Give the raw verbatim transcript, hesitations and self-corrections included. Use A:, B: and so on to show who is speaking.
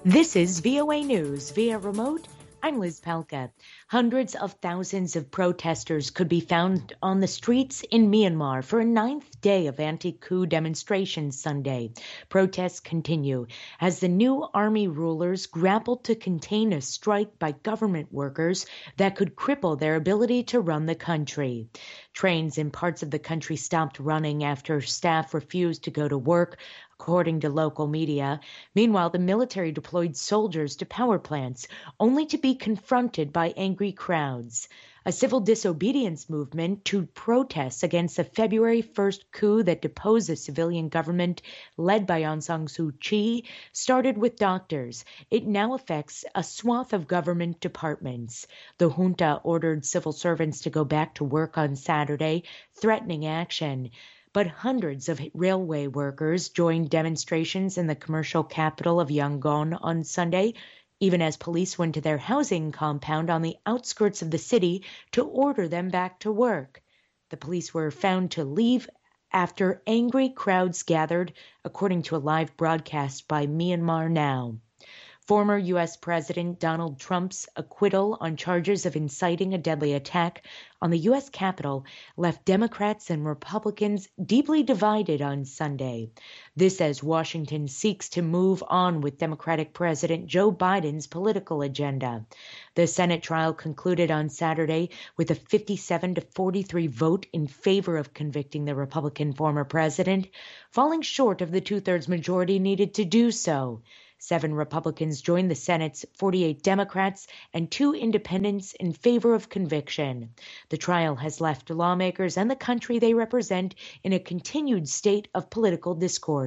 A: This is V O A News via remote. I'm Liz Palka. Hundreds of thousands of protesters could be found on the streets in Myanmar for a ninth day of anti-coup demonstrations Sunday. Protests continue as the new army rulers grapple to contain a strike by government workers that could cripple their ability to run the country. Trains in parts of the country stopped running after staff refused to go to work, according to local media. Meanwhile, the military deployed soldiers to power plants, only to be confronted by angry crowds. A civil disobedience movement to protest against the February first coup that deposed the civilian government led by Aung San Suu Kyi started with doctors. It now affects a swath of government departments. The junta ordered civil servants to go back to work on Saturday, threatening action. But hundreds of railway workers joined demonstrations in the commercial capital of Yangon on Sunday, even as police went to their housing compound on the outskirts of the city to order them back to work. The police were found to leave after angry crowds gathered, according to a live broadcast by Myanmar Now. Former U S President Donald Trump's acquittal on charges of inciting a deadly attack on the U S Capitol left Democrats and Republicans deeply divided on Sunday. This as Washington seeks to move on with Democratic President Joe Biden's political agenda. The Senate trial concluded on Saturday with a fifty-seven to forty-three vote in favor of convicting the Republican former president, falling short of the two-thirds majority needed to do so. Seven Republicans joined the Senate's forty-eight Democrats and two independents in favor of conviction. The trial has left lawmakers and the country they represent in a continued state of political discord.